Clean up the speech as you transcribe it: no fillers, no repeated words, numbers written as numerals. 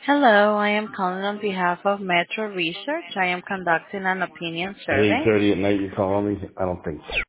Hello, I am calling on behalf of Metro Research. I am conducting an opinion At survey. 8:30 at night, you call me? I don't think so.